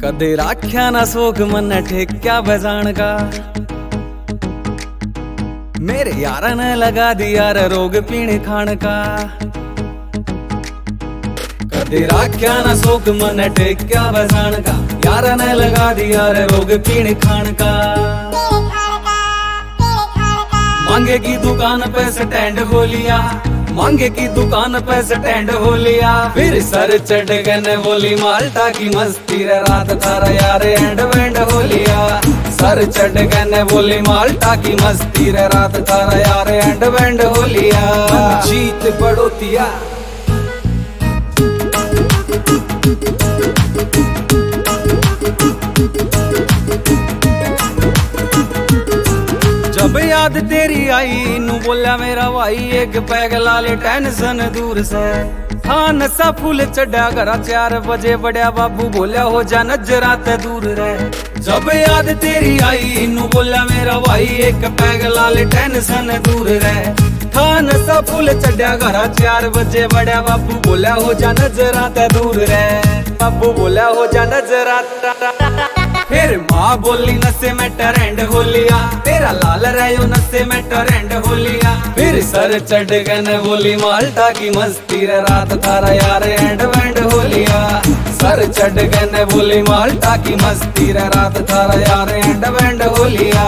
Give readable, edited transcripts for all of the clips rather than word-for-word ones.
कदे राख्या ना सोग मन ठेक्या बजान का, मेरे यार ने लगा दिया रे रोग पीण खान का। कदे राख्या ना सोग मन ठेक्या बजान का, यार ने लगा दिया रे रोग पीण खान का। मांगे की दुकान पे स्टैंड हो लिया, मांगे की दुकान पे स्टैंड हो लिया। फिर सर चढ़ गए बोली माल्टा की मस्ती रे रात थारा यार एंड बैंड हो लिया। सर चढ़ गए बोली माल्टा की मस्ती रे रात थारा यार एंड बैंड हो लिया। जीत बढ़ोतिया जब याद तेरी आई नू बोला मेरा भाई एक पैग ला ले टेंशन दूर से। हाँ नशा फूल चढ़ा घरा 4 बजे बड़ा बाबू बोला हो जा नजरा ते दूर रहे। जब याद तेरी आई नू बोला मेरा भाई एक पैग ला ले टेंशन दूर रहे। हाँ नशा फूल चढ़ा घरा 4 बजे बड़ा बाबू बोला हो जा नजरा ते दूर रहे। बाबू बोला हो जा नजरा। फिर माँ बोली नशे में ट्रेंड हो लिया, तेरा लाल रहो नशे में ट्रेंड हो लिया। फिर सर चढ़ गए बोली माल्टा की मस्ती रे रात थारा यार एंड बैंड हो लिया। सर चढ़ गए बोली माल्टा की मस्ती रे रात थारा यार एंड बैंड हो लिया।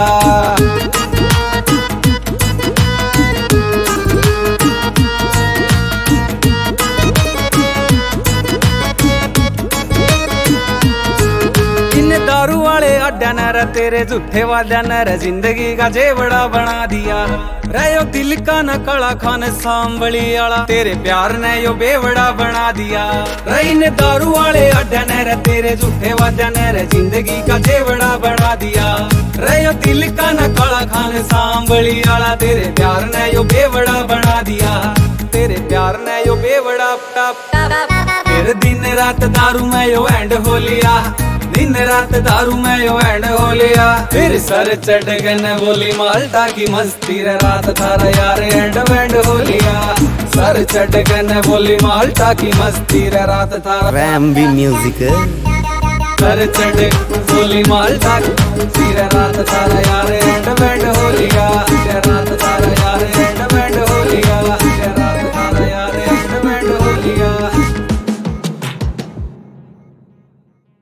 दारू वाले अड्डा न तेरे झूठे वादा न जिंदगी का जेवड़ा बना दिया। रहो दिल का न कड़ा खान सांबली आला, तेरे प्यार ने यो बेवड़ा बना दिया। रहीन दारू वाले अड्डा न तेरे झूठे वादा न जिंदगी का जेवड़ा बना दिया। रहो दिल का न कड़ा खान सांबली आला, तेरे प्यार ने यो बेवड़ा बना दिया। तेरे प्यार ने यो बेवड़ा। फिर दिन रात दारू में यो एंड हो लिया, दिन रात दारू में यो एंड हो लिया। फिर सर चढ़ गए बोली माल्टा की मस्ती रे रात थारा यार एंड बैंड हो लिया। सर चढ़ गए बोली माल्टा की मस्ती रे रात थारा रैम्बी म्यूजिक। सर चढ़ बोली माल्टा की मस्ती रे रात थारा यार एंड बैंड हो लिया।